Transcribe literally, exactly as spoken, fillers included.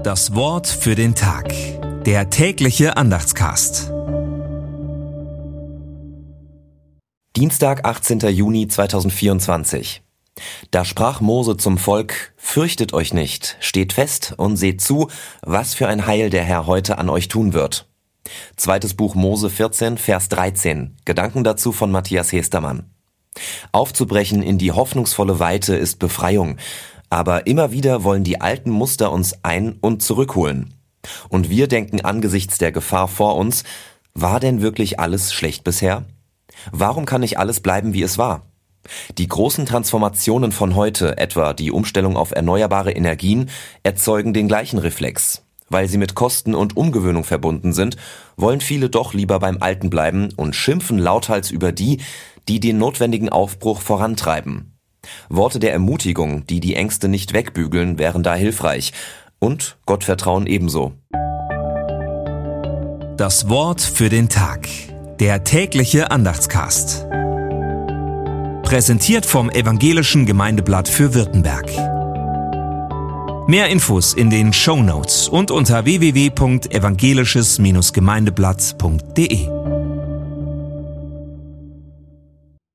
Das Wort für den Tag. Der tägliche Andachtscast. Dienstag, achtzehnter Juni zweitausendvierundzwanzig. Da sprach Mose zum Volk: Fürchtet euch nicht, steht fest und seht zu, was für ein Heil der Herr heute an euch tun wird. Zweites Buch Mose vierzehn, Vers dreizehn. Gedanken dazu von Matthias Hestermann. Aufzubrechen in die hoffnungsvolle Weite ist Befreiung. Aber immer wieder wollen die alten Muster uns ein- und zurückholen. Und wir denken angesichts der Gefahr vor uns: War denn wirklich alles schlecht bisher? Warum kann nicht alles bleiben, wie es war? Die großen Transformationen von heute, etwa die Umstellung auf erneuerbare Energien, erzeugen den gleichen Reflex. Weil sie mit Kosten und Umgewöhnung verbunden sind, wollen viele doch lieber beim Alten bleiben und schimpfen lauthals über die, die den notwendigen Aufbruch vorantreiben. Worte der Ermutigung, die die Ängste nicht wegbügeln, wären da hilfreich. Und Gottvertrauen ebenso. Das Wort für den Tag. Der tägliche Andachtscast. Präsentiert vom Evangelischen Gemeindeblatt für Württemberg. Mehr Infos in den Shownotes und unter w w w punkt evangelisches Gemeindeblatt punkt de.